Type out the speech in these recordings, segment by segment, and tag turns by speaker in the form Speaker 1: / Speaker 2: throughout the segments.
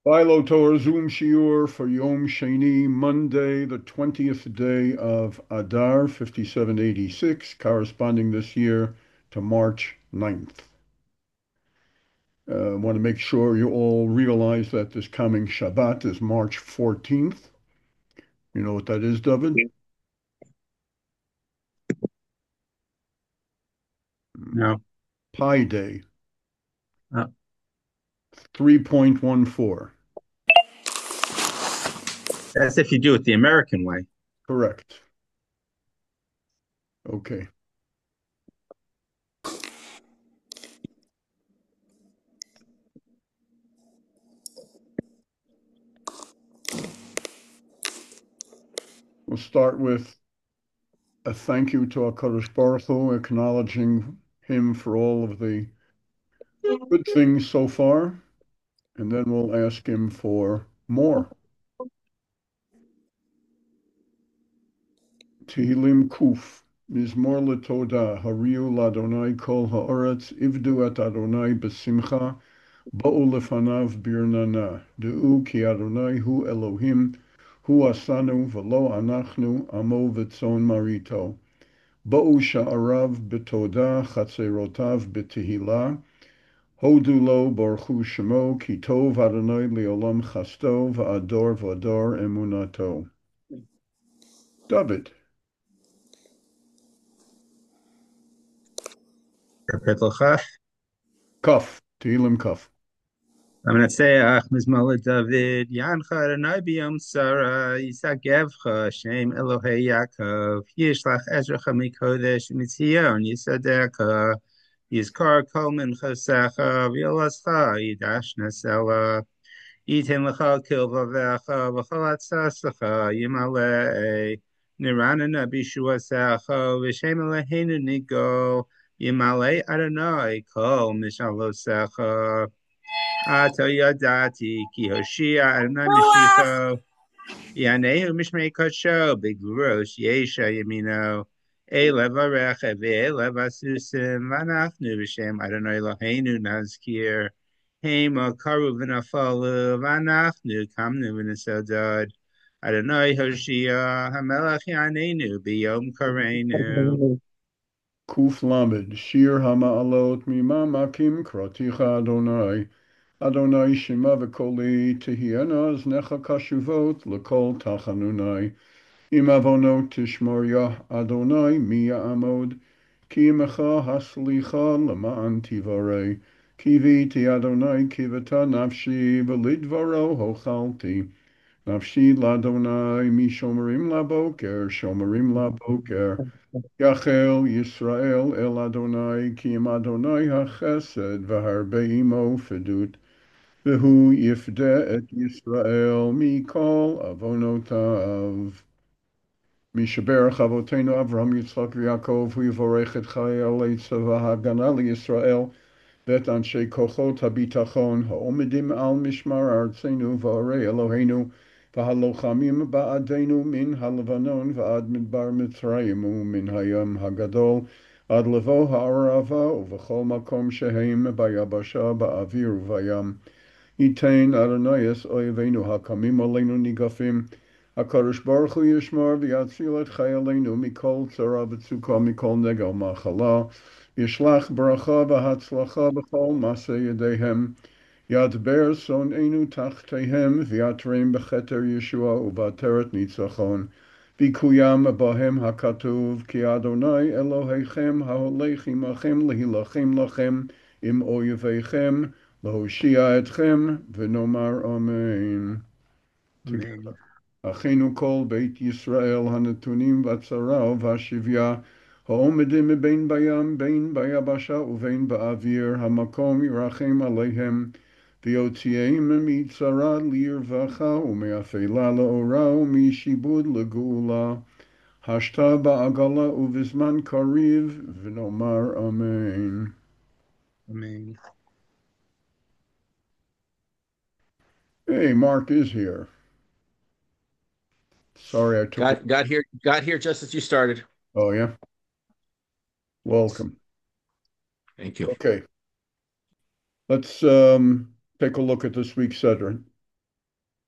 Speaker 1: Philo Torah Zoom Shiur for Yom Sheni, Monday, the 20th day of Adar, 5786, corresponding this year to March 9th. I want to make sure you all realize that this coming Shabbat is March 14th. You know what that is, David?
Speaker 2: No.
Speaker 1: Pi Day,
Speaker 2: Uh,
Speaker 1: 3.14.
Speaker 2: that's if you do it the American way.
Speaker 1: Correct. Okay. We'll start with a thank you to HaKadosh Baruch Hu, acknowledging him for all of the good things so far, and then we'll ask him for more. Tehillim Kuf, Mizmor LeToda, Hariu LaDonai Kol Haaretz, Ivdu et Adonai Besimcha, Ba'u Lefanav Birnana, De'u Ki Adonai Hu Elohim, Hu Asanu V'lo Anachnu, Amo V'tzon Marito, Ba'u Sha'arav B'toda, Chatzerotav B'Tehillah, Hodu lo baruchu shemo, ki tov Adonai leolam chasto, v'ador v'ador emunato. David, Kaf, Tehillim Kaf.
Speaker 2: I'm going to say, Ach Mizmala David, Yancha Adonai B'yom Sarah, Yisagevcha, Shem Elohei Yaakov, Yishlach Ezracha Mikodesh, Mitzion, Yisadecha, Yizkar Kol Minchasecha, V'yolascha, Yidash Nasela, Yitin L'cha Kilvavecha, V'chalat Sasacha, Yimalei, Niranana Bishuasecha, V'Shem Eloheinu Nigo, Yimalei Adonai, Kol Mishalosecha, Ato Yadati, Ki Hoshia, Adonai Mashiach, Yanehu Mishmei Kodsho, Big Rosh, Yesha Yamino, Elev Arech, Elev Asusim, Vanachnu Vishem, Adonai Eloheinu Nazkir, Hema Karu V'nafalu, Vanachnu Kamnu V'nisodod, Adonai Hoshia, Hamelach Yanenu, Biyom Karenu.
Speaker 1: Kuf Lamed, Shir Hama'alot, Mima Makim Kraticha Adonai, Adonai Shema v'koli, Tehiena Aznecha Kashuvot, L'kol Tachanunai, Im Avonot Tishmor Yah Adonai, Mi Ya'amod, Ki Imecha Haslicha L'ma'an Tivarei, Ki v'iti Adonai Kivata Nafshi, V'lidvaro Hochalti, Nafshi Ladonai, Mi Shomerim Laboker, Shomerim Laboker, Yachel Yisrael El Adonai, Ki Im Adonai HaChesed, V'harbe Imo Fedut, V'hu Yifdeh et Yisrael, Mikol Avonotav. Mishaberach Avotenu Avraham Yitzchak v'Yaakov, Hu Yivorech et Chayalei Tzava Hagana Yisrael, ואת אנשי כוחות הביטחון העומדים על משמר ארצנו וערי אלוהינו והלוחמים בעדנו מן הלבנון ועד מדבר מצרים ומן הים הגדול עד לבוא הערבה ובכל מקום שהם ביבשה באוויר ובים. ייתן אדוני את אויבינו הקמים עלינו ניגפים. הקדוש ברוך הוא ישמור ויציל את חיילינו מכל צרה וצוקה מכל נגע ומחלה. ישלח ברכה והצלחה בכל מעשה ידיהם. ידבר שונאינו תחתיהם ויתרם בכתר ישועה ובעטרת ניצחון. ויקוים בהם הכתוב כי אדוני אלוהיכם ההולך עמכם להילחם לכם עם אויביכם להושיע אתכם ונאמר אמן.
Speaker 2: Amen.
Speaker 1: אחינו כל בית ישראל הנתונים בצרה ובשביה, העומדים בין בים, בין ביבשה ובין באוויר, המקום ירחם עליהם, ויוציאם מצרה לרווחה, ומאפלה לאורה, ומשעבוד לגאולה, השתה בעגלה ובזמן קריב, ונאמר אמן.
Speaker 2: Amen.
Speaker 1: Hey, Mark is here. Sorry I took it.
Speaker 3: Got here just as you started.
Speaker 1: Oh, yeah? Welcome.
Speaker 3: Thank you.
Speaker 1: Okay. Let's take a look at this week's Sedron.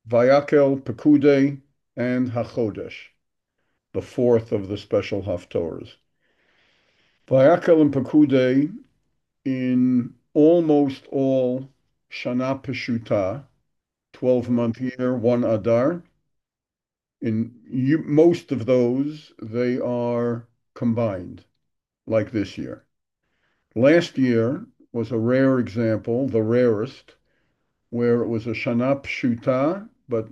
Speaker 1: Vayakel, Pekude, and Hachodesh, the fourth of the special Haftorahs. Vayakel and Pekude in almost all Shana Peshuta, 12-month year, one Adar. In most of those, they are combined, like this year. Last year was a rare example, the rarest, where it was a Shana Pshuta, but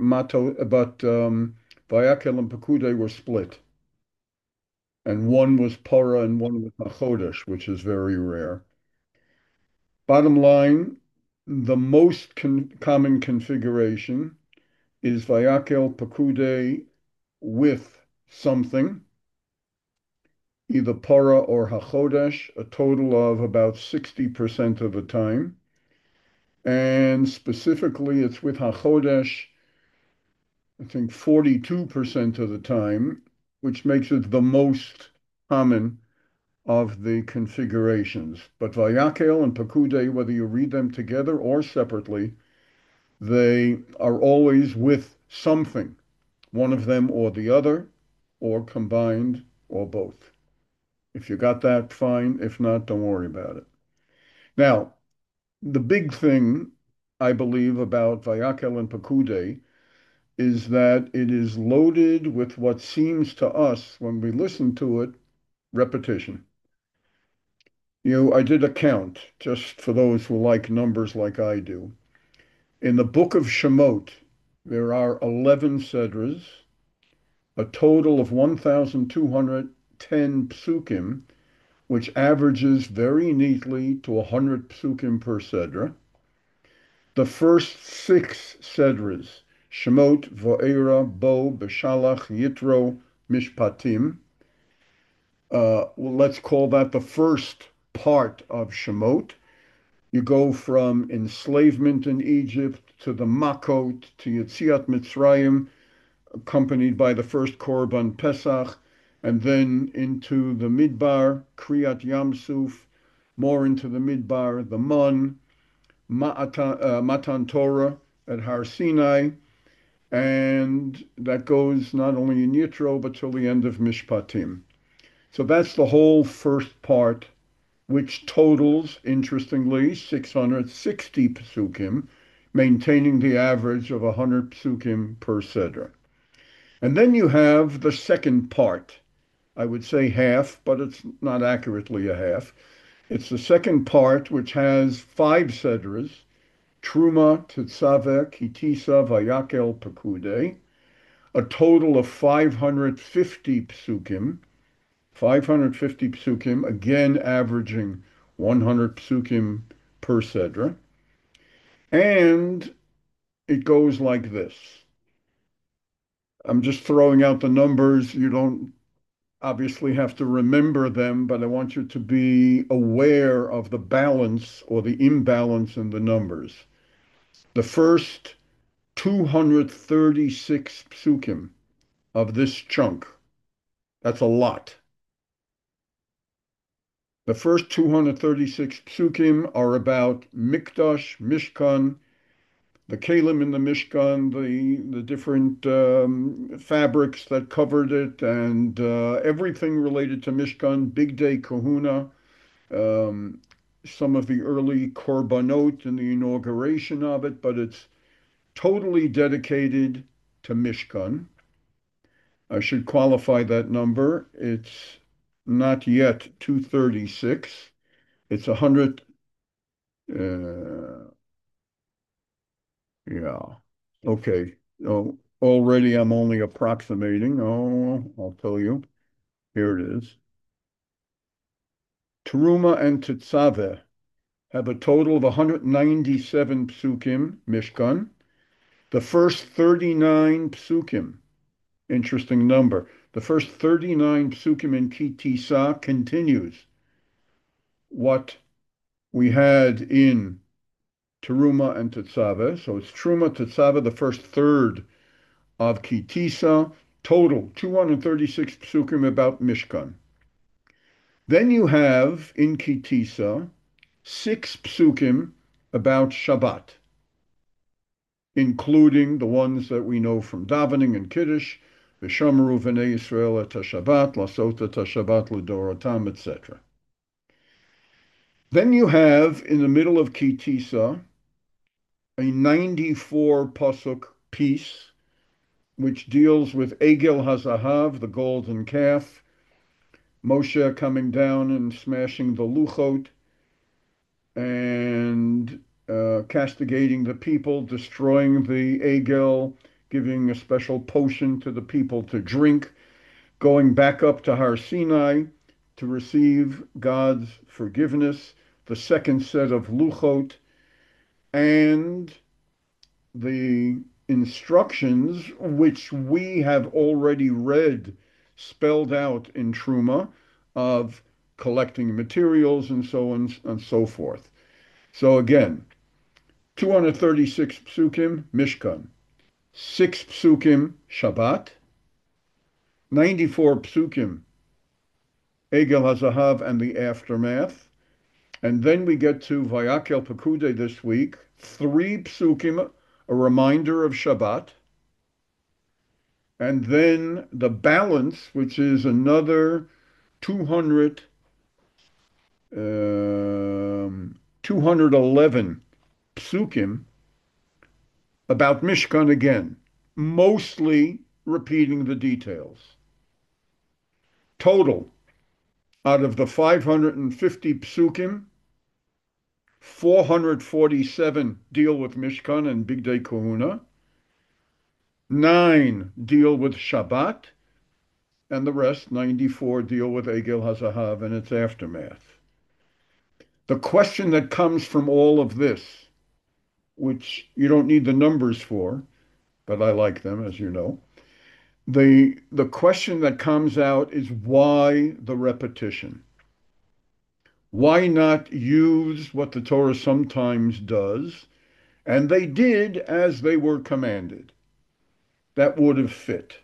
Speaker 1: Vayakel and Pekude were split. And one was Para and one was Hachodesh, which is very rare. Bottom line, the most common configuration is Vayakel Pekude with something, either Para or Hachodesh, a total of about 60% of the time. And specifically, it's with Hachodesh, I think 42% of the time, which makes it the most common of the configurations. But Vayakel and Pekude, whether you read them together or separately, they are always with something, one of them or the other, or combined, or both. If you got that, fine. If not, don't worry about it. Now, the big thing I believe about Vayakel and Pekude is that it is loaded with what seems to us, when we listen to it, repetition. I did a count, just for those who like numbers like I do. In the book of Shemot, there are 11 sedras, a total of 1,210 psukim, which averages very neatly to 100 psukim per sedra. The first 6 sedras, Shemot, Vo'era, Bo, Beshalach, Yitro, Mishpatim, let's call that the first part of Shemot. You go from enslavement in Egypt to the Makot to Yetziat Mitzrayim, accompanied by the first Korban Pesach, and then into the Midbar, Kriyat Yamsuf, more into the Midbar, the Mun, Matan Torah at Har Sinai, and that goes not only in Yitro, but till the end of Mishpatim. So that's the whole first part, which totals, interestingly, 660 psukim, maintaining the average of 100 psukim per sedra. And then you have the second part. I would say half, but it's not accurately a half. It's the second part, which has 5 sedras, Truma, Tetzaveh, Kitisa, Vayakel, Pekude, a total of 550 psukim, 550 psukim, again averaging 100 psukim per sedra. And it goes like this. I'm just throwing out the numbers. You don't obviously have to remember them, but I want you to be aware of the balance or the imbalance in the numbers. The first 236 psukim of this chunk, that's a lot. The first 236 psukim are about Mikdash, Mishkan, the Kalim in the Mishkan, the different fabrics that covered it, and everything related to Mishkan, Big Day Kahuna, some of the early Korbanot and the inauguration of it, but it's totally dedicated to Mishkan. I should qualify that number. It's not yet 236. It's 100. Yeah. Okay. Oh, already I'm only approximating. Oh, I'll tell you. Here it is. Teruma and Tetzaveh have a total of 197 psukim, Mishkan. The first 39 psukim, interesting number. The first 39 psukim in Kitisa continues what we had in Teruma and Tetzaveh. So it's Teruma, Tetzaveh, the first third of Kitisa, total 236 psukim about Mishkan. Then you have in Kitisa 6 psukim about Shabbat. including the ones that we know from davening and Kiddush, V'shamru v'nei Yisrael et Shabbat, lasot et Shabbat l'dorotam, etc. Then you have, in the middle of Ki Tisa, a 94 pasuk piece, which deals with Egel HaZahav, the golden calf, Moshe coming down and smashing the Luchot, and castigating the people, destroying the Egel, giving a special potion to the people to drink, going back up to Har Sinai to receive God's forgiveness, the second set of Luchot, and the instructions which we have already read spelled out in Truma of collecting materials and so on and so forth. So again, 236 psukim, Mishkan, 6 psukim, Shabbat, 94 psukim, Egel HaZahav and the aftermath, and then we get to Vayakel Pekude this week, 3 psukim, a reminder of Shabbat, and then the balance, which is another 211 psukim about Mishkan again, mostly repeating the details. Total, out of the 550 psukim, 447 deal with Mishkan and Bigdei Kahuna, 9 deal with Shabbat, and the rest, 94, deal with Egel HaZahav and its aftermath. The question that comes from all of this, which you don't need the numbers for, but I like them, as you know, the question that comes out is why the repetition? Why not use what the Torah sometimes does? And they did as they were commanded. That would have fit.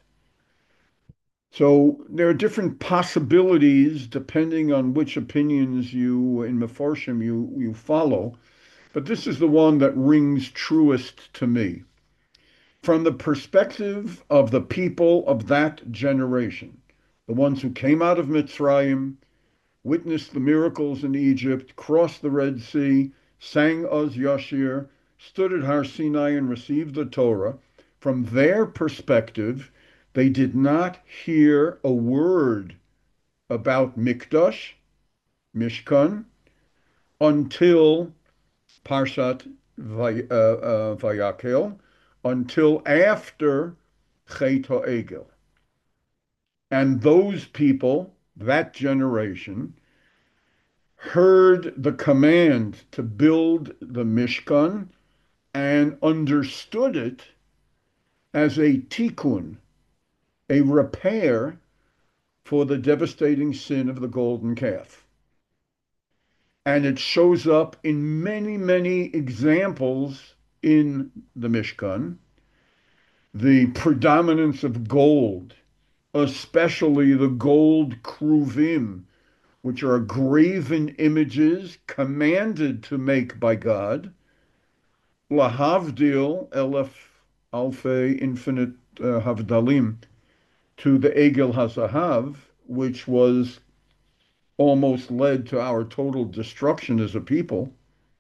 Speaker 1: So there are different possibilities depending on which opinions you in Mefarshim you follow, but this is the one that rings truest to me. From the perspective of the people of that generation, the ones who came out of Mitzrayim, witnessed the miracles in Egypt, crossed the Red Sea, sang Oz Yashir, stood at Har Sinai and received the Torah, from their perspective, they did not hear a word about Mikdash, Mishkan, until Parshat Vayakel, until after Chet HaEgel. And those people, that generation, heard the command to build the Mishkan and understood it as a tikkun, a repair for the devastating sin of the golden calf. And it shows up in many, many examples in the Mishkan. The predominance of gold, especially the gold kruvim, which are graven images commanded to make by God, lahavdil, elef alfei, infinite havdalim, to the Egel HaZahav, which was almost led to our total destruction as a people.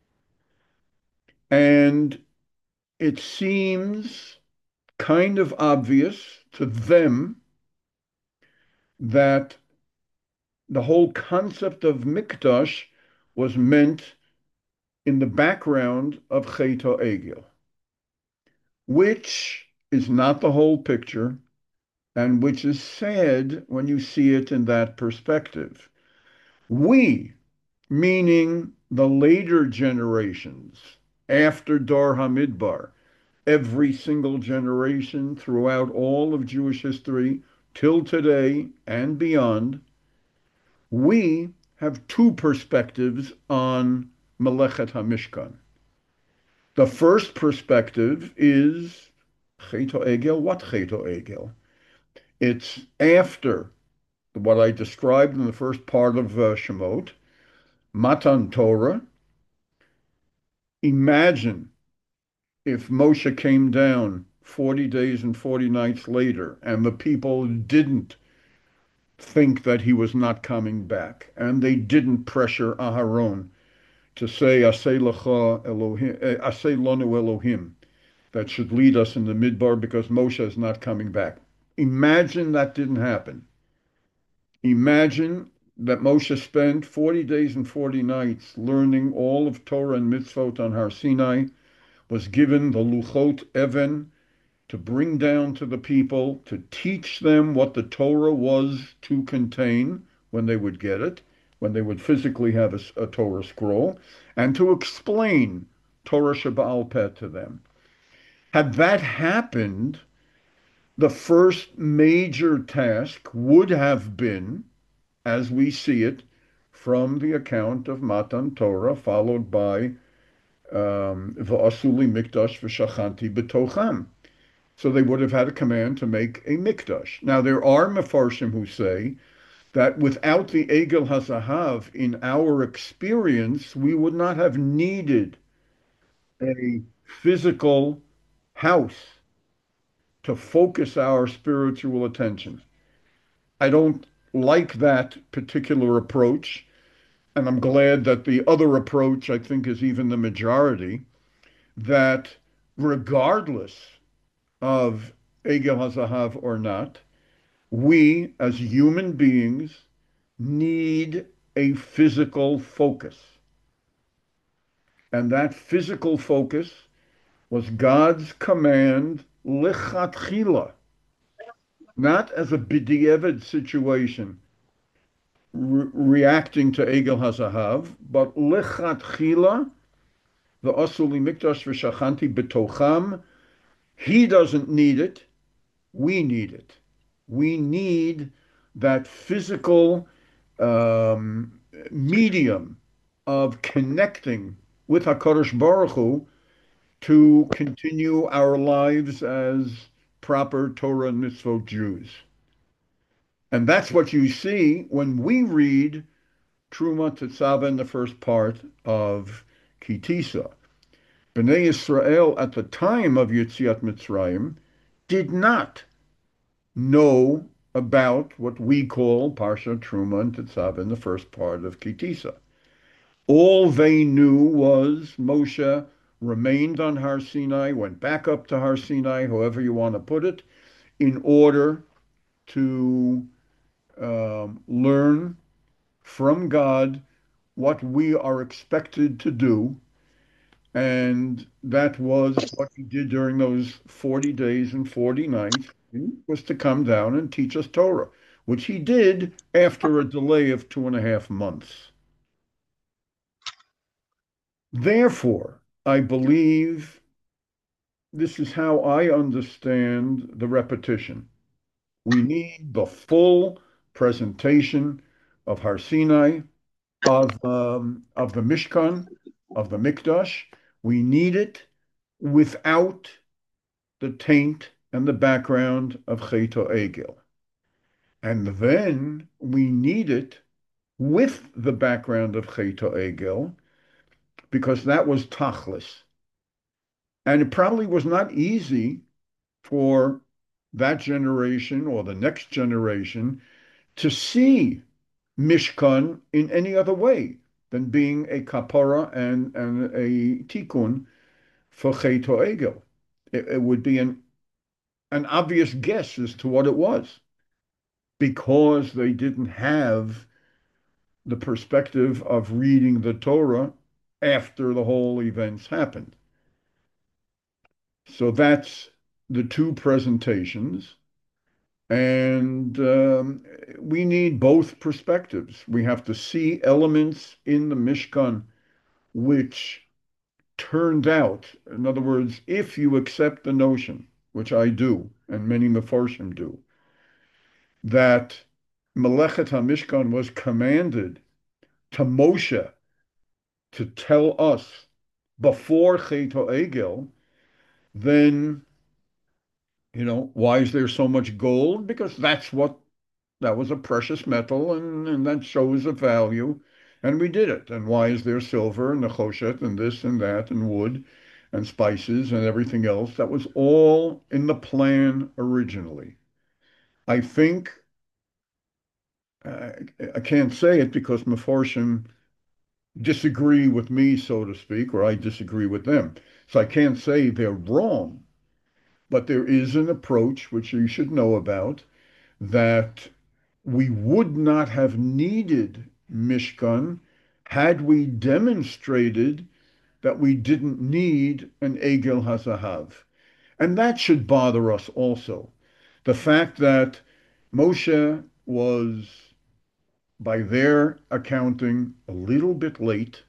Speaker 1: And it seems kind of obvious to them that the whole concept of Mikdash was meant in the background of Chet HaEgel, which is not the whole picture, and which is sad when you see it in that perspective. We, meaning the later generations, after Dor HaMidbar, every single generation throughout all of Jewish history, till today and beyond, we have 2 perspectives on Melechet HaMishkan. The first perspective is Chet HaEgel. What Chet HaEgel? It's after what I described in the first part of Shemot, Matan Torah. Imagine if Moshe came down 40 days and 40 nights later and the people didn't think that he was not coming back and they didn't pressure Aharon to say Aseh Lecha Elohim, Aseh Lanu Elohim, that should lead us in the midbar because Moshe is not coming back. Imagine that didn't happen. Imagine that Moshe spent 40 days and 40 nights learning all of Torah and mitzvot on Har Sinai, was given the Luchot Even to bring down to the people, to teach them what the Torah was to contain when they would get it, when they would physically have a Torah scroll, and to explain Torah Shebaal Peh to them. Had that happened, the first major task would have been, as we see it from the account of Matan Torah, followed by V'asuli mikdash v'shachanti b'tocham. So they would have had a command to make a mikdash. Now there are mefarshim who say that without the Egel Hazahav, in our experience, we would not have needed a physical house to focus our spiritual attention. I don't like that particular approach, and I'm glad that the other approach, I think, is even the majority, that regardless of Egel HaZahav or not, we as human beings need a physical focus. And that physical focus was God's command, lichatchila, not as a b'di'evad situation, reacting to Egel HaZahav, but lichatchila, the asuli mikdash v'shachanti b'tocham. He doesn't need it. We need it. We need that physical medium of connecting with HaKadosh Baruch Hu to continue our lives as proper Torah and Mitzvot Jews. And that's what you see when we read Truma Tetzaveh in the first part of Kitisa. Bnei Yisrael at the time of Yetziat Mitzrayim did not know about what we call Parsha Truma and Tetzaveh in the first part of Kitisa. All they knew was Moshe remained on Har Sinai, went back up to Har Sinai, however you want to put it, in order to learn from God what we are expected to do. And that was what he did during those 40 days and 40 nights, was to come down and teach us Torah, which he did after a delay of 2.5 months. Therefore, I believe this is how I understand the repetition. We need the full presentation of Har Sinai, of the Mishkan, of the Mikdash. We need it without the taint and the background of Chet Egel. And then we need it with the background of Chet Egel, because that was Tachlis. And it probably was not easy for that generation or the next generation to see Mishkan in any other way than being a kapara and a tikkun for Chet Egel. It would be an obvious guess as to what it was, because they didn't have the perspective of reading the Torah after the whole events happened. So that's the two presentations. And we need both perspectives. We have to see elements in the Mishkan which turned out, in other words, if you accept the notion, which I do, and many Mefarshim do, that Melechet HaMishkan was commanded to Moshe to tell us before Chet Egel, then, why is there so much gold? Because that was a precious metal, and that shows a value, and we did it. And why is there silver and nechoshet and this and that and wood? and spices and everything else. That was all in the plan originally. I think, uh, I can't say it because Meforshim disagree with me, so to speak, or I disagree with them. So I can't say they're wrong, but there is an approach which you should know about that we would not have needed Mishkan had we demonstrated that we didn't need an Egel Hazahav. And that should bother us also. The fact that Moshe was, by their accounting, a little bit late.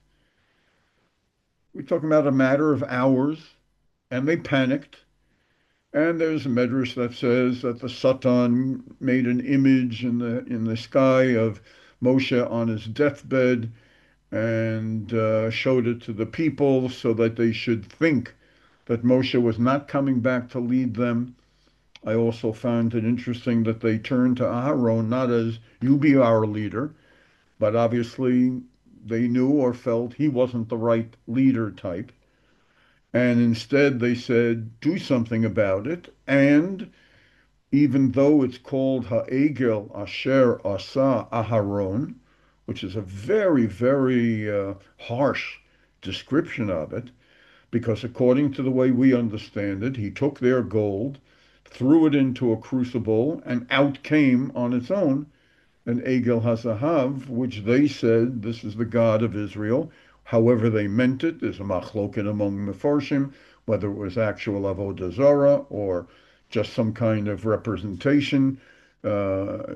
Speaker 1: We're talking about a matter of hours, and they panicked. And there's a medrash that says that the Satan made an image in the sky of Moshe on his deathbed and showed it to the people so that they should think that Moshe was not coming back to lead them. I also found it interesting that they turned to Aharon not as you be our leader, but obviously they knew or felt he wasn't the right leader type. And instead they said, do something about it. And even though it's called Ha'egel Asher Asa Aharon, which is a very, very harsh description of it, because according to the way we understand it, he took their gold, threw it into a crucible, and out came on its own an Egel Hazahav, which they said this is the God of Israel. However they meant it, there's a machloket among Mefarshim, whether it was actual Avodah Zarah or just some kind of representation uh,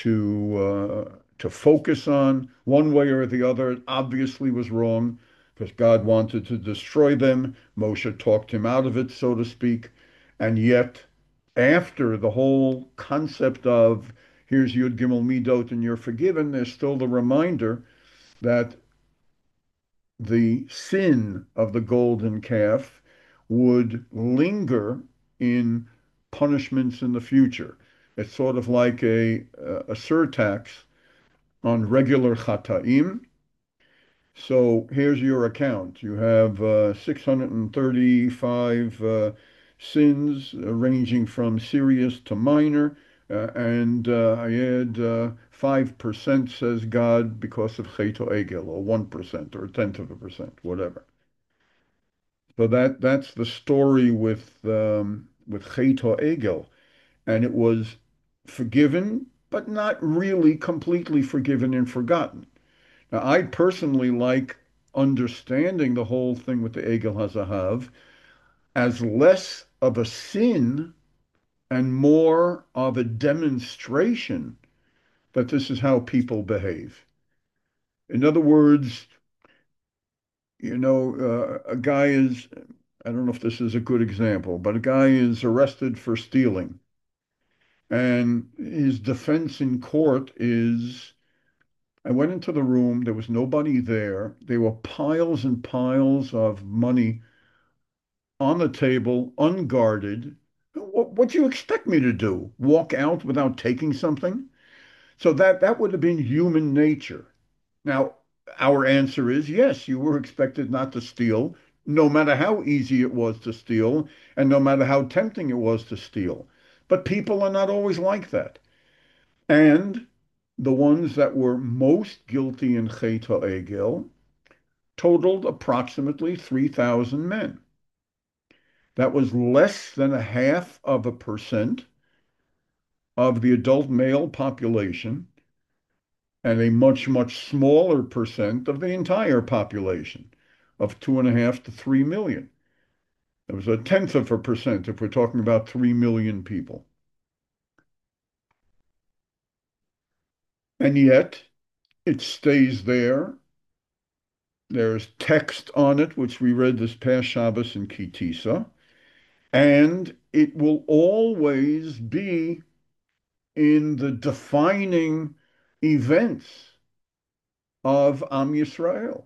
Speaker 1: to focus on one way or the other. It obviously was wrong because God wanted to destroy them. Moshe talked him out of it, so to speak. And yet, after the whole concept of here's Yud Gimel Midot and you're forgiven, there's still the reminder that the sin of the golden calf would linger in punishments in the future. It's sort of like a surtax on regular chataim. So here's your account. You have 635 sins ranging from serious to minor. And I add 5%, says God, because of Cheto Egel, or 1%, or a tenth of a percent, whatever. So that's the story with Cheto Egel. And it was forgiven, but not really completely forgiven and forgotten. Now, I personally like understanding the whole thing with the Egel Hazahav as less of a sin and more of a demonstration that this is how people behave. In other words, a guy is, I don't know if this is a good example, but a guy is arrested for stealing. And his defense in court is, I went into the room, there was nobody there. There were piles and piles of money on the table, unguarded. What do you expect me to do? Walk out without taking something? So that would have been human nature. Now, our answer is yes, you were expected not to steal, no matter how easy it was to steal, and no matter how tempting it was to steal. But people are not always like that. And the ones that were most guilty in Chet HaEgel totaled approximately 3,000 men. That was less than a half of a percent of the adult male population and a much, much smaller percent of the entire population of 2.5 to 3 million. It was a tenth of a percent if we're talking about 3 million people. And yet it stays there. There's text on it, which we read this past Shabbos in Kitisa, and it will always be in the defining events of Am Yisrael.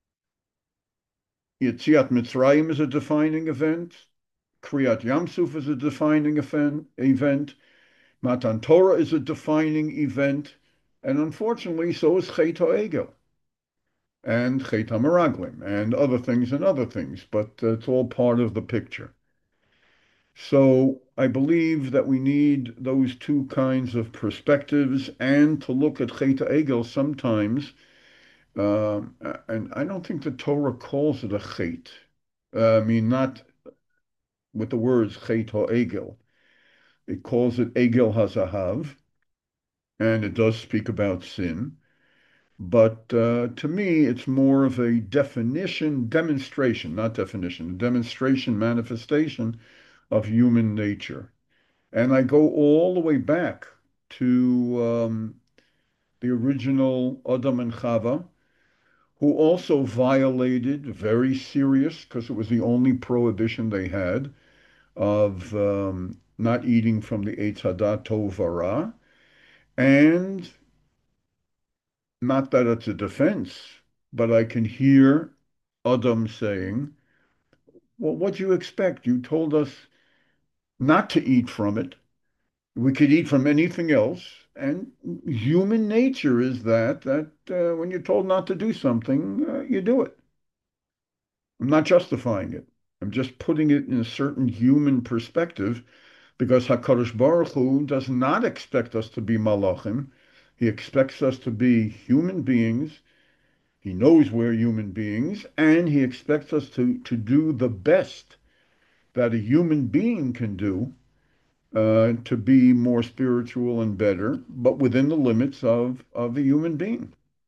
Speaker 1: Yetziat Mitzrayim is a defining event. Kriyat Yamsuf is a defining event. Matan Torah is a defining event. And unfortunately, so is Chet HaEgel. and Chet HaMeraglim, and other things, but it's all part of the picture. So I believe that we need those two kinds of perspectives and to look at Chet HaEgel sometimes. And I don't think the Torah calls it a Chet. I mean, not with the words Chet HaEgel. It calls it Egel HaZahav, and it does speak about sin. But to me, it's more of a demonstration, not definition, a demonstration, manifestation of human nature. And I go all the way back to the original Adam and Chava, who also violated, very serious, because it was the only prohibition they had, of not eating from the Eitz Hadat Tov Vara. And not that it's a defense, but I can hear Adam saying, well, what do you expect? You told us not to eat from it. We could eat from anything else. And human nature is that when you're told not to do something, you do it. I'm not justifying it. I'm just putting it in a certain human perspective because HaKadosh Baruch Hu does not expect us to be malachim. He expects us to be human beings. He knows we're human beings, and he expects us to do the best that a human being can do to be more spiritual and better, but within the limits of a human being.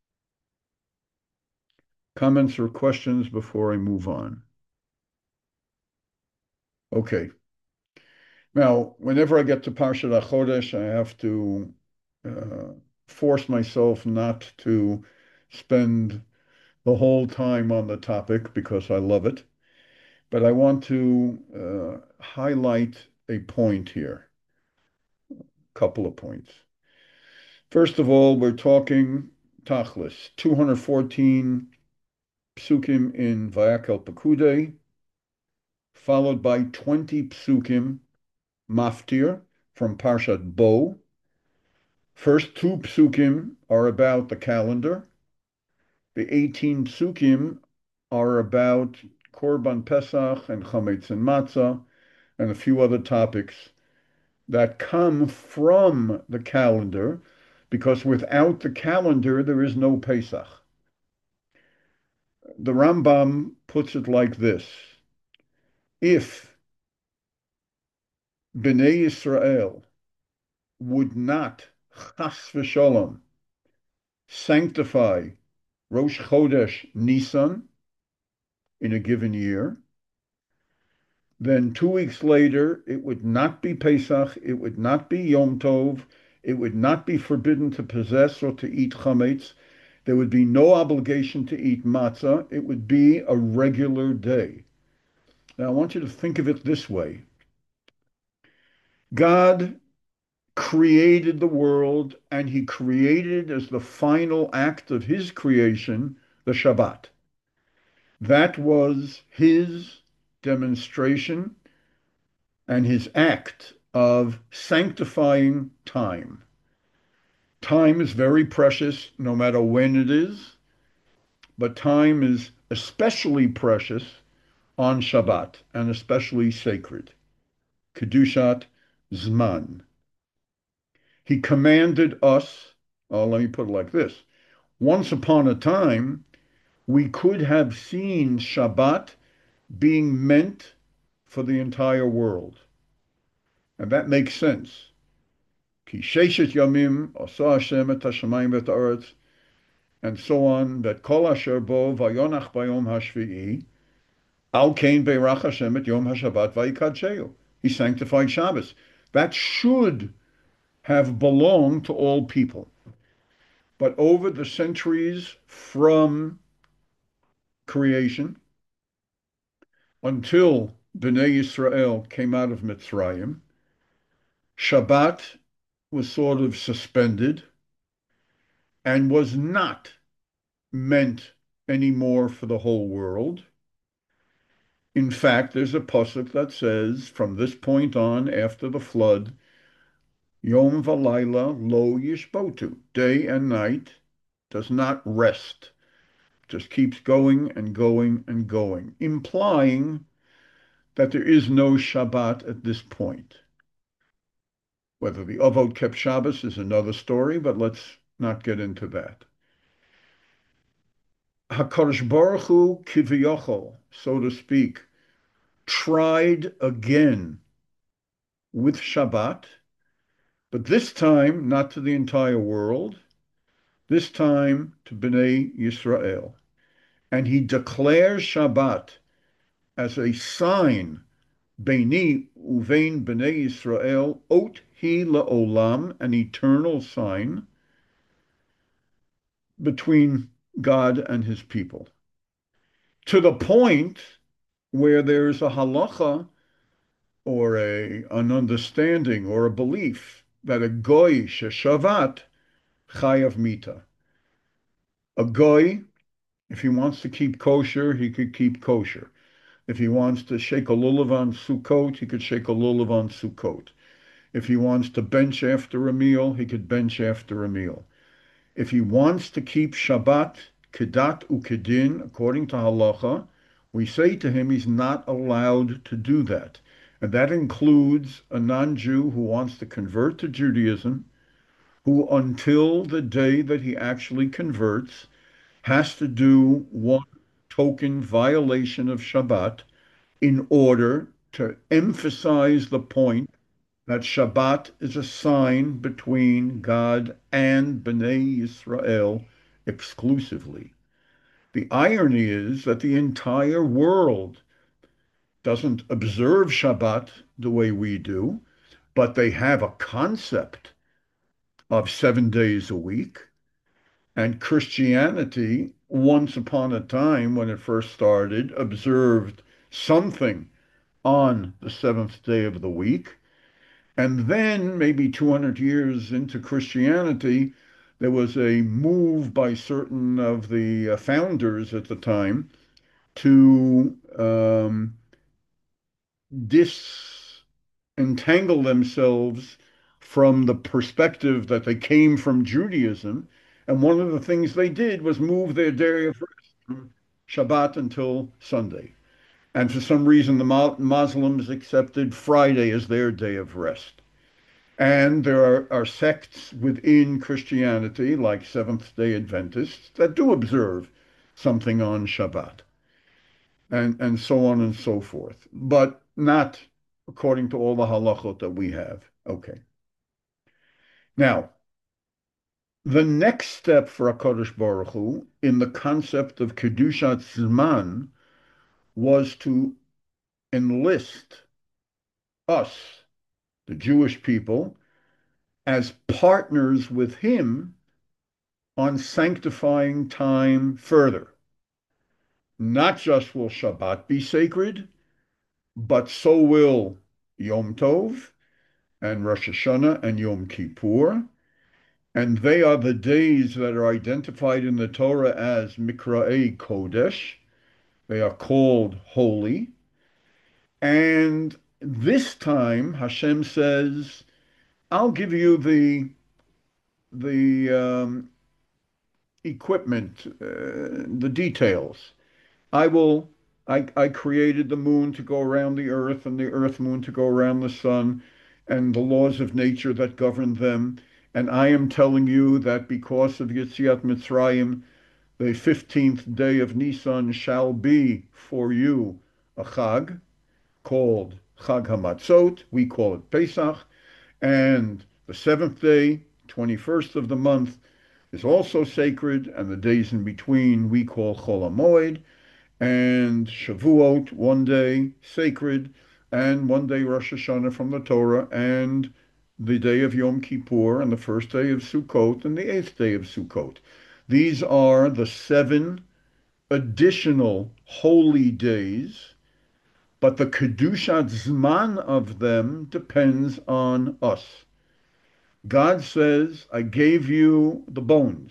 Speaker 1: Comments or questions before I move on? Okay. Now, whenever I get to Parshat HaChodesh, I have to uh, force myself not to spend the whole time on the topic because I love it. But I want to highlight a point here, a couple of points. First of all, we're talking Tachlis, 214 psukim in Vayakhel Pekudei, followed by 20 psukim maftir from Parshat Bo. First two psukim are about the calendar. The 18 psukim are about Korban Pesach and Chametz and Matzah and a few other topics that come from the calendar, because without the calendar, there is no Pesach. The Rambam puts it like this. If Bnei Yisrael would not, chas v'sholom, sanctify Rosh Chodesh Nisan in a given year, then 2 weeks later, it would not be Pesach, it would not be Yom Tov, it would not be forbidden to possess or to eat chametz. There would be no obligation to eat matzah. It would be a regular day. Now, I want you to think of it this way. God created the world, and he created as the final act of his creation, the Shabbat. That was his demonstration and his act of sanctifying time. Time is very precious no matter when it is, but time is especially precious on Shabbat and especially sacred. Kedushat Zman. He commanded us, let me put it like this. Once upon a time, we could have seen Shabbat being meant for the entire world. And that makes sense. Ki sheshet yamim asa Hashem et hashamayim v'et haaretz, and so on, that kol asher bo vayonach bayom hashvi'i, al kain beirach Hashem et yom hashabbat vayikadsheu. He sanctified Shabbos. That should have belonged to all people. But over the centuries from creation until Bnei Yisrael came out of Mitzrayim, Shabbat was sort of suspended and was not meant anymore for the whole world. In fact, there's a pasuk that says, from this point on, after the flood, Yom v'layla lo yishbotu, day and night does not rest. just keeps going and going and going, implying that there is no Shabbat at this point. Whether the Avot kept Shabbos is another story, but let's not get into that. HaKadosh Baruch Hu Kivyochol, so to speak, tried again with Shabbat, but this time not to the entire world, this time to Bnei Yisrael. And he declares Shabbat as a sign, Beini uvein Bnei Yisrael, ot hi la'olam, an eternal sign between God and his people. To the point where there's a halacha or an understanding or a belief that a goy sheshavat chayav mita. A goy, if he wants to keep kosher, he could keep kosher. If he wants to shake a lulav on Sukkot, he could shake a lulav on Sukkot. If he wants to bench after a meal, he could bench after a meal. If he wants to keep Shabbat, kedat ukedin, according to halacha, we say to him he's not allowed to do that. And that includes a non-Jew who wants to convert to Judaism, who until the day that he actually converts has to do one token violation of Shabbat in order to emphasize the point that Shabbat is a sign between God and Bnei Yisrael exclusively. The irony is that the entire world doesn't observe Shabbat the way we do, but they have a concept of 7 days a week. And Christianity, once upon a time when it first started, observed something on the seventh day of the week. And then, maybe 200 years into Christianity, there was a move by certain of the founders at the time to disentangle themselves from the perspective that they came from Judaism. And one of the things they did was move their day of rest from Shabbat until Sunday. And for some reason, the Muslims accepted Friday as their day of rest. And there are sects within Christianity, like Seventh-day Adventists, that do observe something on Shabbat, and so on and so forth, but not according to all the halachot that we have. Okay. Now, the next step for HaKadosh Baruch Hu in the concept of Kedushat Zman was to enlist us, the Jewish people, as partners with him on sanctifying time further. Not just will Shabbat be sacred, but so will Yom Tov and Rosh Hashanah and Yom Kippur. And they are the days that are identified in the Torah as Mikra'ei Kodesh. They are called holy. And this time Hashem says, I'll give you the equipment, the details. I will. I created the moon to go around the earth and the earth moon to go around the sun and the laws of nature that govern them. And I am telling you that because of Yetziat Mitzrayim, the 15th day of Nisan shall be for you a Chag called Chag HaMatzot. We call it Pesach. And the seventh day, 21st of the month, is also sacred. And the days in between we call Chol HaMoed. And Shavuot, one day sacred, and one day Rosh Hashanah from the Torah, and the day of Yom Kippur, and the first day of Sukkot, and the eighth day of Sukkot. These are the 7 additional holy days, but the Kedushat Zman of them depends on us. God says, I gave you the bones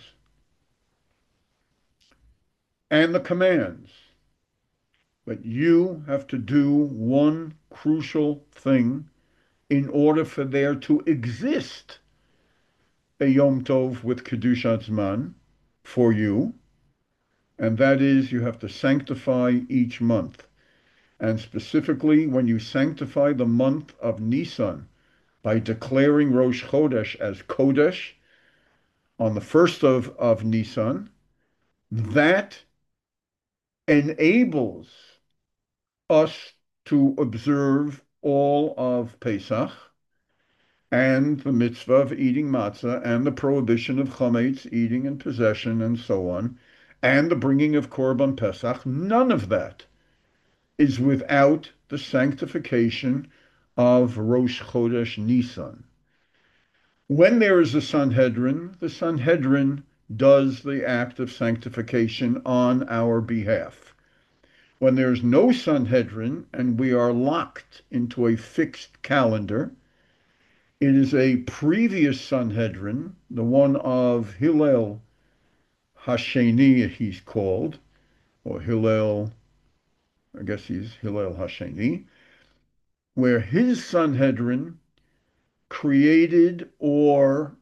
Speaker 1: and the commands. But you have to do one crucial thing in order for there to exist a Yom Tov with Kedushat Zman for you. and that is you have to sanctify each month. And specifically, when you sanctify the month of Nisan by declaring Rosh Chodesh as Kodesh on the first of Nisan, that enables us to observe all of Pesach and the mitzvah of eating matzah and the prohibition of chametz, eating and possession and so on, and the bringing of Korban Pesach. None of that is without the sanctification of Rosh Chodesh Nisan. When there is a Sanhedrin, the Sanhedrin does the act of sanctification on our behalf. When there's no Sanhedrin and we are locked into a fixed calendar, it is a previous Sanhedrin, the one of Hillel Hasheni, he's called, or Hillel, I guess he's Hillel Hasheni, where his Sanhedrin created or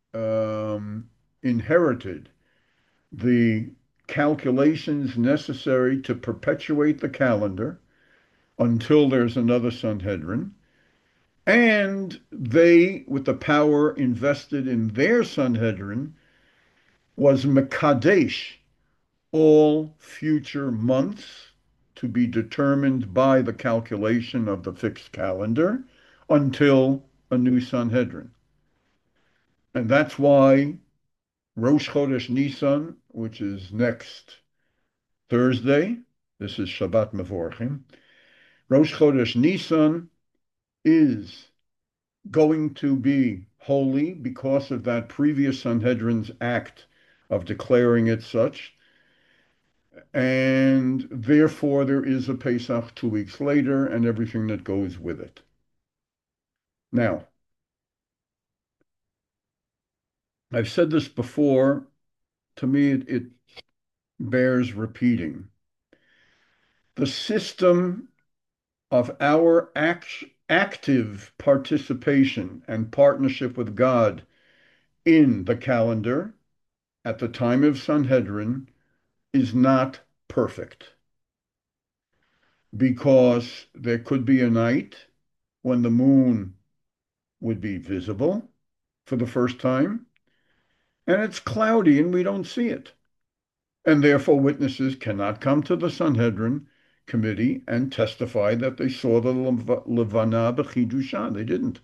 Speaker 1: inherited the calculations necessary to perpetuate the calendar until there's another Sanhedrin. And they, with the power invested in their Sanhedrin, was Mekadesh, all future months to be determined by the calculation of the fixed calendar until a new Sanhedrin. And that's why Rosh Chodesh Nisan, which is next Thursday, this is Shabbat Mevorchim, Rosh Chodesh Nisan is going to be holy because of that previous Sanhedrin's act of declaring it such. And therefore, there is a Pesach 2 weeks later and everything that goes with it. Now, I've said this before. To me, it bears repeating. The system of our active participation and partnership with God in the calendar at the time of Sanhedrin is not perfect, because there could be a night when the moon would be visible for the first time, and it's cloudy and we don't see it. And therefore, witnesses cannot come to the Sanhedrin committee and testify that they saw the Levana B'chidusha. They didn't.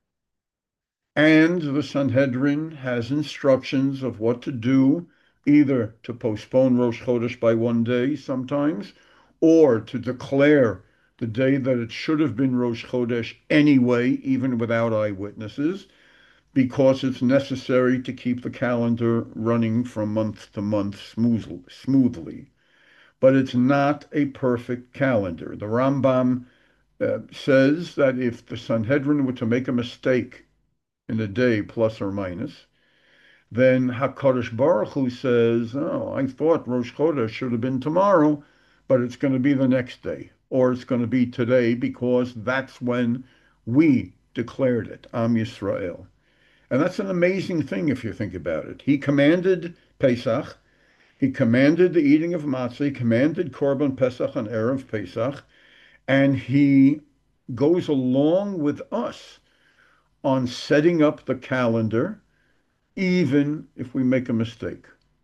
Speaker 1: And the Sanhedrin has instructions of what to do, either to postpone Rosh Chodesh by 1 day sometimes, or to declare the day that it should have been Rosh Chodesh anyway, even without eyewitnesses, because it's necessary to keep the calendar running from month to month smoothly. But it's not a perfect calendar. The Rambam says that if the Sanhedrin were to make a mistake in a day, plus or minus, then HaKadosh Baruch Hu says, oh, I thought Rosh Chodesh should have been tomorrow, but it's going to be the next day, or it's going to be today because that's when we declared it, Am Yisrael. And that's an amazing thing if you think about it. He commanded Pesach, he commanded the eating of matzah, he commanded Korban Pesach on Erev Pesach, and he goes along with us on setting up the calendar, even if we make a mistake.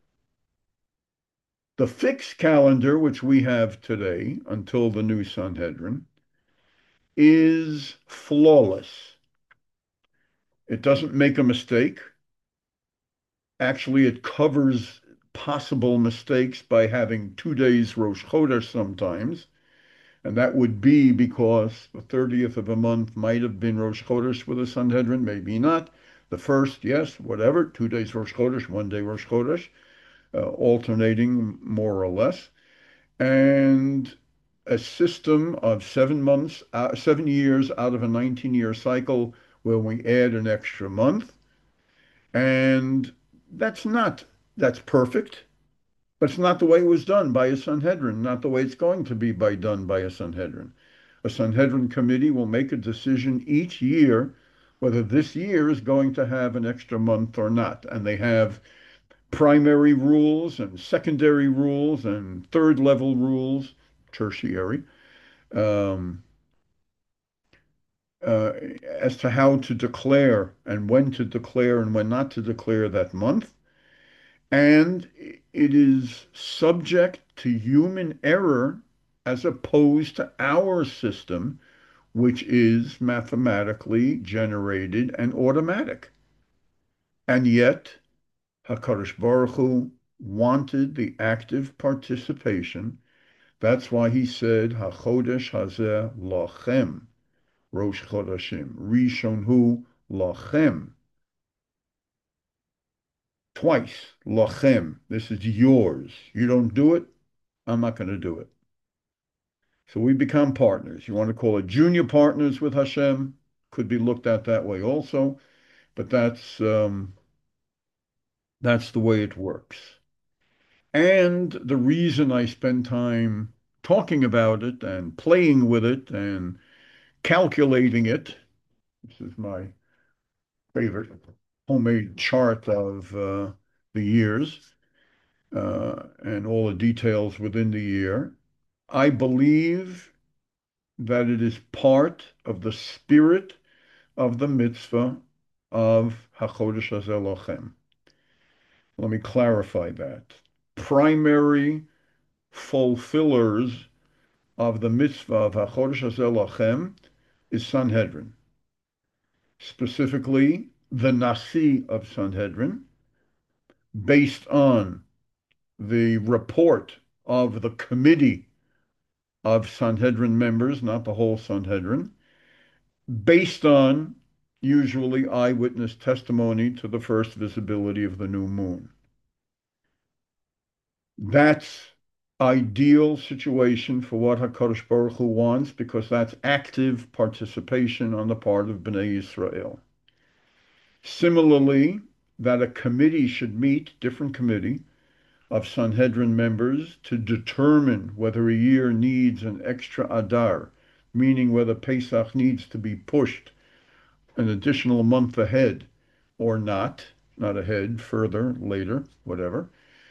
Speaker 1: The fixed calendar, which we have today until the new Sanhedrin, is flawless. It doesn't make a mistake. Actually, it covers possible mistakes by having 2 days Rosh Chodesh sometimes, and that would be because the 30th of a month might have been Rosh Chodesh with a Sanhedrin, maybe not. The first, yes, whatever, 2 days Rosh Chodesh, 1 day Rosh Chodesh, alternating more or less. And a system of 7 months, 7 years out of a 19-year cycle where we add an extra month. And that's perfect, but it's not the way it was done by a Sanhedrin, not the way it's going to be done by a Sanhedrin. A Sanhedrin committee will make a decision each year whether this year is going to have an extra month or not. And they have primary rules and secondary rules and third level rules, tertiary, um, uh, as to how to declare and when not to declare that month. And it is subject to human error as opposed to our system, which is mathematically generated and automatic. And yet, HaKadosh Baruch Hu wanted the active participation. That's why he said, HaChodesh Hazeh Lachem, Rosh Chodashim, Rishon Hu Lachem. Twice, Lachem. This is yours. You don't do it, I'm not going to do it. So we become partners. You want to call it junior partners with Hashem, could be looked at that way also, but that's the way it works. And the reason I spend time talking about it and playing with it and calculating it, this is my favorite homemade chart of the years and all the details within the year. I believe that it is part of the spirit of the mitzvah of HaChodesh Hazeh Lochem. Let me clarify that. Primary fulfillers of the mitzvah of HaChodesh Hazeh Lochem is Sanhedrin. Specifically, the Nasi of Sanhedrin, based on the report of the committee of Sanhedrin members, not the whole Sanhedrin, based on usually eyewitness testimony to the first visibility of the new moon. That's ideal situation for what HaKadosh Baruch Hu wants, because that's active participation on the part of Bnei Yisrael. Similarly, that a committee should meet, different committee of Sanhedrin members, to determine whether a year needs an extra Adar, meaning whether Pesach needs to be pushed an additional month ahead or not ahead, further, later, whatever,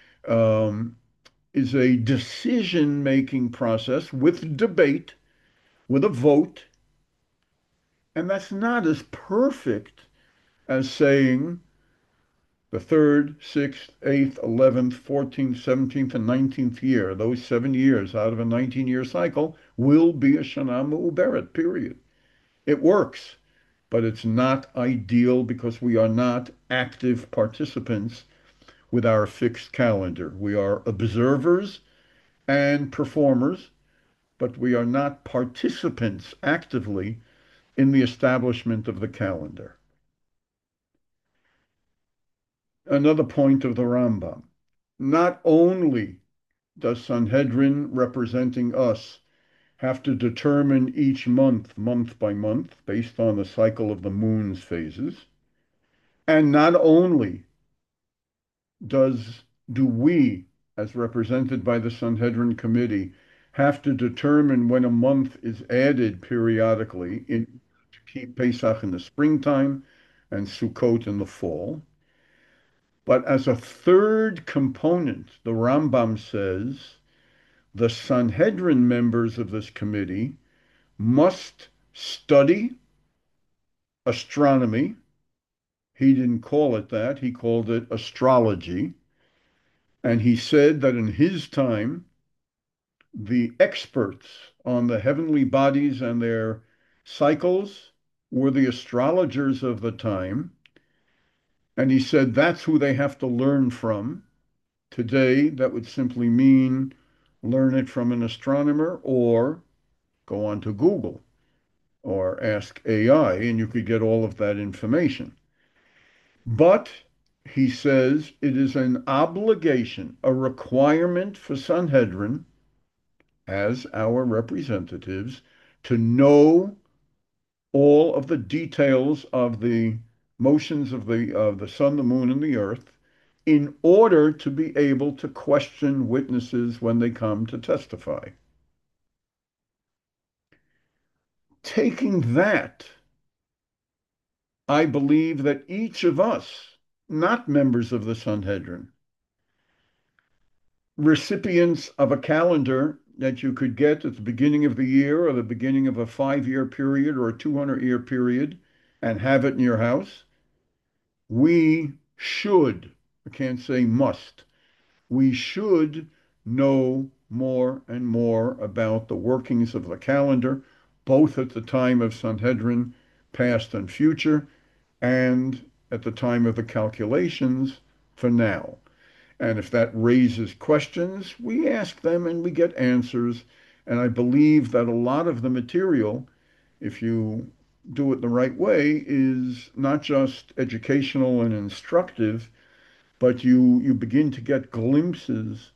Speaker 1: is a decision-making process with debate, with a vote, and that's not as perfect as saying the 3rd, 6th, 8th, 11th, 14th, 17th, and 19th year, those 7 years out of a 19-year cycle, will be a Shana Me'uberet, period. It works, but it's not ideal because we are not active participants with our fixed calendar. We are observers and performers, but we are not participants actively in the establishment of the calendar. Another point of the Rambam. Not only does Sanhedrin, representing us, have to determine each month, month by month, based on the cycle of the moon's phases, and not only do we, as represented by the Sanhedrin committee, have to determine when a month is added periodically to keep Pesach in the springtime and Sukkot in the fall. But as a third component, the Rambam says the Sanhedrin members of this committee must study astronomy. He didn't call it that, he called it astrology. And he said that in his time, the experts on the heavenly bodies and their cycles were the astrologers of the time. And he said that's who they have to learn from. Today, that would simply mean learn it from an astronomer or go on to Google or ask AI, and you could get all of that information. But he says it is an obligation, a requirement for Sanhedrin, as our representatives, to know all of the details of the motions of the sun, the moon, and the earth, in order to be able to question witnesses when they come to testify. Taking that, I believe that each of us, not members of the Sanhedrin, recipients of a calendar that you could get at the beginning of the year or the beginning of a 5-year period or a 200-year period and have it in your house. We should, I can't say must, we should know more and more about the workings of the calendar, both at the time of Sanhedrin, past and future, and at the time of the calculations for now. And if that raises questions, we ask them and we get answers. And I believe that a lot of the material, if you do it the right way, is not just educational and instructive, but you begin to get glimpses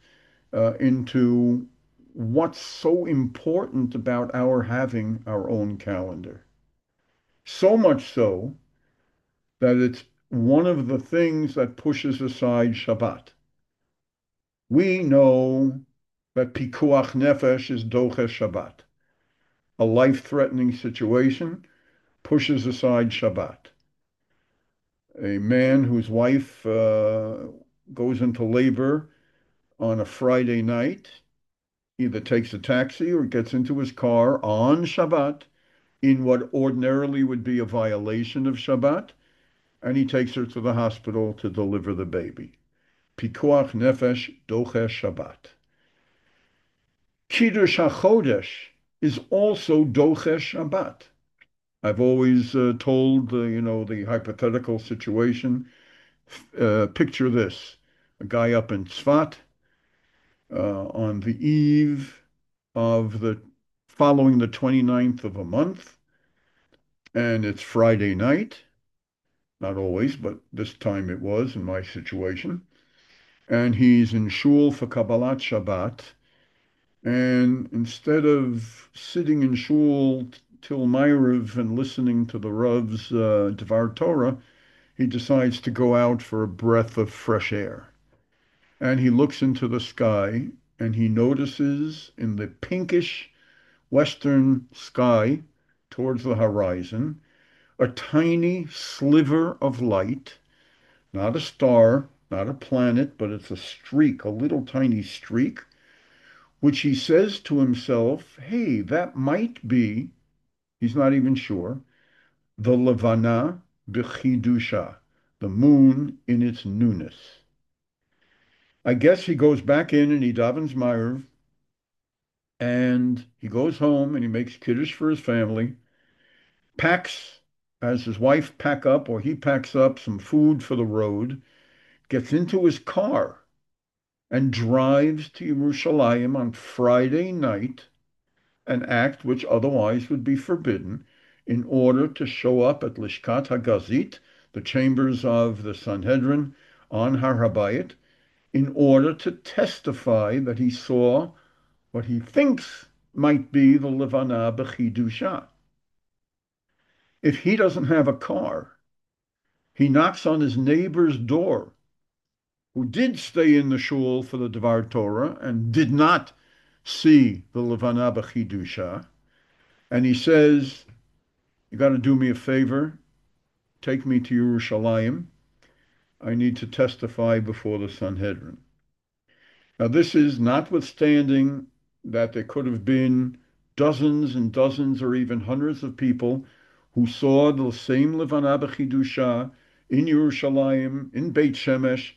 Speaker 1: into what's so important about our having our own calendar. So much so that it's one of the things that pushes aside Shabbat. We know that pikuach nefesh is doches Shabbat. A life-threatening situation pushes aside Shabbat. A man whose wife goes into labor on a Friday night either takes a taxi or gets into his car on Shabbat in what ordinarily would be a violation of Shabbat, and he takes her to the hospital to deliver the baby. Pikuach nefesh doches Shabbat. Kiddush HaChodesh is also doches Shabbat. I've always told the hypothetical situation. Picture this: a guy up in Tzfat on the eve of the following the 29th of a month, and it's Friday night. Not always, but this time it was in my situation. And he's in shul for Kabbalat Shabbat. And instead of sitting in shul till Ma'ariv and listening to the Rav's Dvar Torah, he decides to go out for a breath of fresh air. And he looks into the sky and he notices in the pinkish western sky towards the horizon a tiny sliver of light, not a star, not a planet, but it's a streak, a little tiny streak, which he says to himself, hey, that might be, he's not even sure, the Levana B'chidusha, the moon in its newness. I guess he goes back in and he davens Ma'ariv, and he goes home and he makes Kiddush for his family, packs, as his wife pack up, or he packs up some food for the road, gets into his car and drives to Yerushalayim on Friday night, an act which otherwise would be forbidden, in order to show up at Lishkat HaGazit, the chambers of the Sanhedrin on Har HaBayit, in order to testify that he saw what he thinks might be the Levana B'chidusha. If he doesn't have a car, he knocks on his neighbor's door, who did stay in the shul for the Dvar Torah and did not see the Levana B'chidusha, and he says, you got to do me a favor, take me to Yerushalayim. I need to testify before the Sanhedrin. Now, this is notwithstanding that there could have been dozens and dozens or even hundreds of people who saw the same Levana B'chidusha in Yerushalayim, in Beit Shemesh,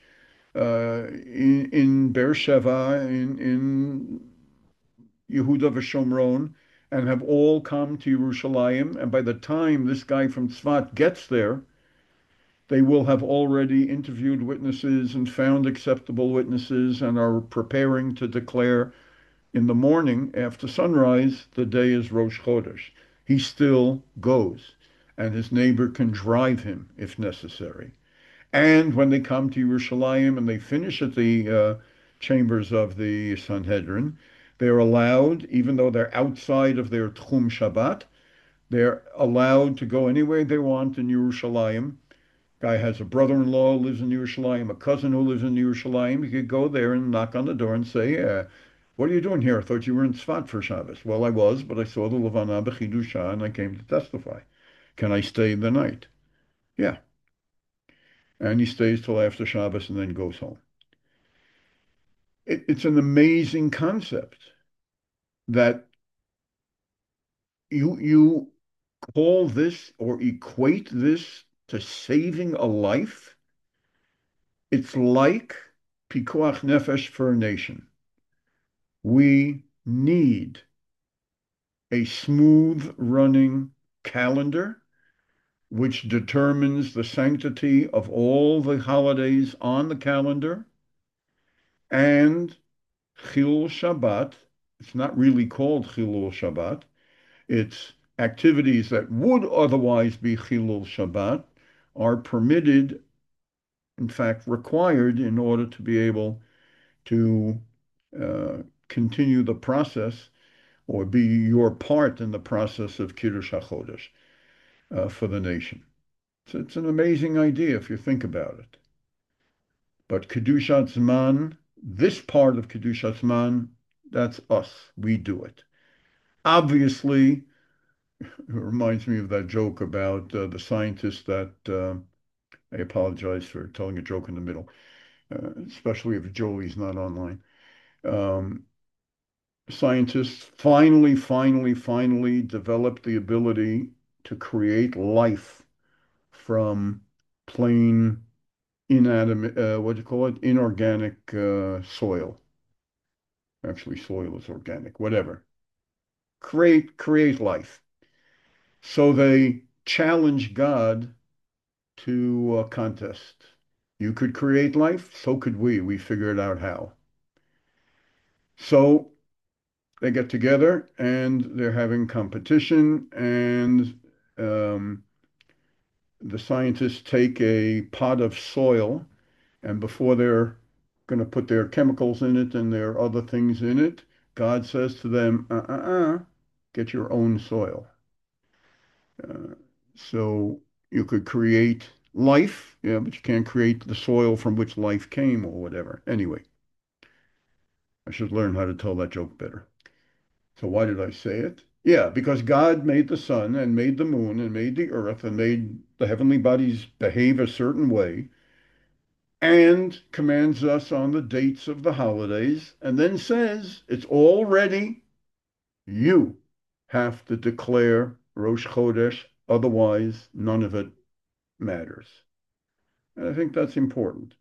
Speaker 1: in Beersheba, in Yehuda v'Shomron, and have all come to Yerushalayim. And by the time this guy from Tzfat gets there, they will have already interviewed witnesses and found acceptable witnesses and are preparing to declare in the morning after sunrise, the day is Rosh Chodesh. He still goes, and his neighbor can drive him if necessary. And when they come to Yerushalayim and they finish at the chambers of the Sanhedrin, they're allowed, even though they're outside of their Tchum Shabbat, they're allowed to go anywhere they want in Yerushalayim. Guy has a brother-in-law who lives in Yerushalayim, a cousin who lives in Yerushalayim. You could go there and knock on the door and say, what are you doing here? I thought you were in Tzfat for Shabbos. Well, I was, but I saw the Levana B'chidusha and I came to testify. Can I stay the night? Yeah. And he stays till after Shabbos and then goes home. it's an amazing concept that you call this or equate this to saving a life. It's like pikuach nefesh for a nation. We need a smooth running calendar which determines the sanctity of all the holidays on the calendar and Chilul Shabbat. It's not really called Chilul Shabbat. It's activities that would otherwise be Chilul Shabbat are permitted, in fact, required in order to be able to continue the process or be your part in the process of Kiddush HaChodesh for the nation. So it's an amazing idea if you think about it. But Kedushat Zman, this part of Kedushat Zman, that's us. We do it. Obviously, it reminds me of that joke about the scientist that I apologize for telling a joke in the middle, especially if Jolie's not online. Um, Scientists finally developed the ability to create life from plain inanimate, what do you call it? Inorganic soil. Actually, soil is organic, whatever. Create life. So they challenge God to a contest. You could create life, so could we. We figured out how. So they get together and they're having competition, and um, the scientists take a pot of soil, and before they're going to put their chemicals in it and their other things in it, God says to them, get your own soil. Uh, so you could create life, yeah, but you can't create the soil from which life came or whatever. Anyway, I should learn how to tell that joke better. So why did I say it? Yeah, because God made the sun and made the moon and made the earth and made the heavenly bodies behave a certain way and commands us on the dates of the holidays and then says it's all ready. You have to declare Rosh Chodesh, otherwise none of it matters. And I think that's important.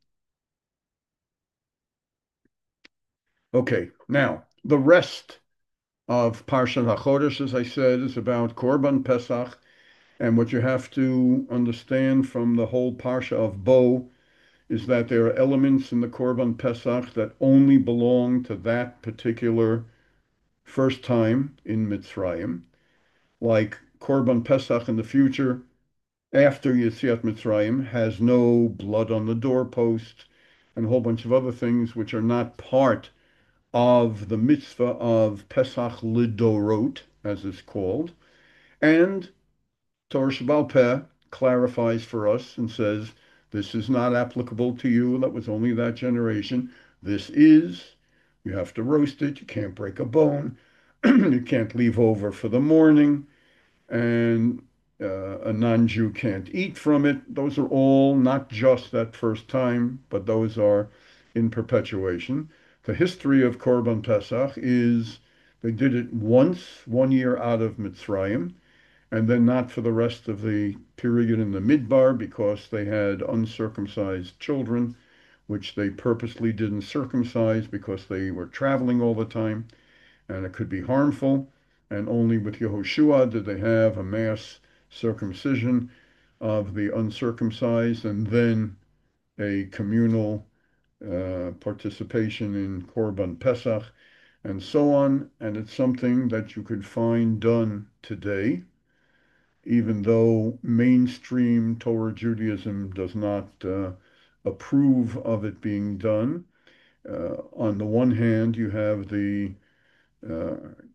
Speaker 1: Okay, now the rest of Parshat HaChodesh, as I said, is about Korban Pesach. And what you have to understand from the whole Parsha of Bo is that there are elements in the Korban Pesach that only belong to that particular first time in Mitzrayim, like Korban Pesach in the future after Yetziat Mitzrayim has no blood on the doorpost and a whole bunch of other things which are not part of the mitzvah of Pesach Lidorot, as it's called. And Torah Sheba'al Peh clarifies for us and says, this is not applicable to you. That was only that generation. This is, you have to roast it. You can't break a bone. You can't leave over for the morning. And a non-Jew can't eat from it. Those are all not just that first time, but those are in perpetuation. The history of Korban Pesach is they did it once, 1 year out of Mitzrayim, and then not for the rest of the period in the Midbar because they had uncircumcised children, which they purposely didn't circumcise because they were traveling all the time and it could be harmful. And only with Yehoshua did they have a mass circumcision of the uncircumcised and then a communal participation in Korban Pesach and so on. And it's something that you could find done today, even though mainstream Torah Judaism does not approve of it being done. On the one hand, you have the uh,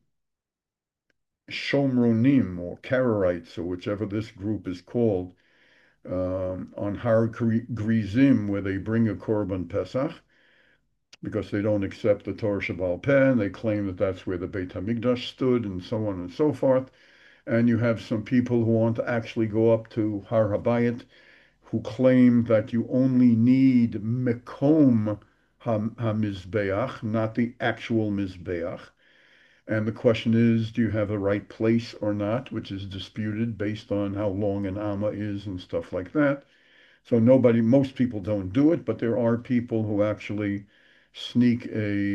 Speaker 1: Shomronim or Karaites or whichever this group is called on Har Grizim where they bring a Korban Pesach because they don't accept the Torah Sheba'al Peh and they claim that that's where the Beit HaMikdash stood and so on and so forth. And you have some people who want to actually go up to Har HaBayit who claim that you only need Mekom HaMizbeach, not the actual Mizbeach. And the question is, do you have the right place or not, which is disputed based on how long an Amma is and stuff like that. So most people don't do it, but there are people who actually sneak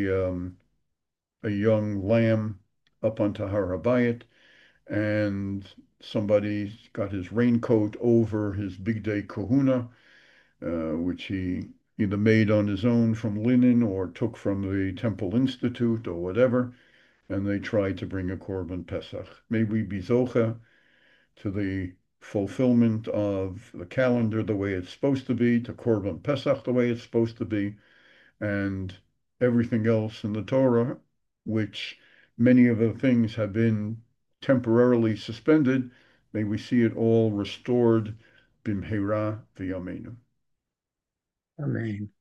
Speaker 1: a young lamb up onto Har HaBayit, and somebody's got his raincoat over his big day kahuna, which he either made on his own from linen or took from the Temple Institute or whatever, and they tried to bring a Korban Pesach. May we be zocha to the fulfillment of the calendar the way it's supposed to be, to Korban Pesach the way it's supposed to be, and everything else in the Torah, which many of the things have been temporarily suspended. May we see it all restored bimheira v'yameinu.
Speaker 2: Amen.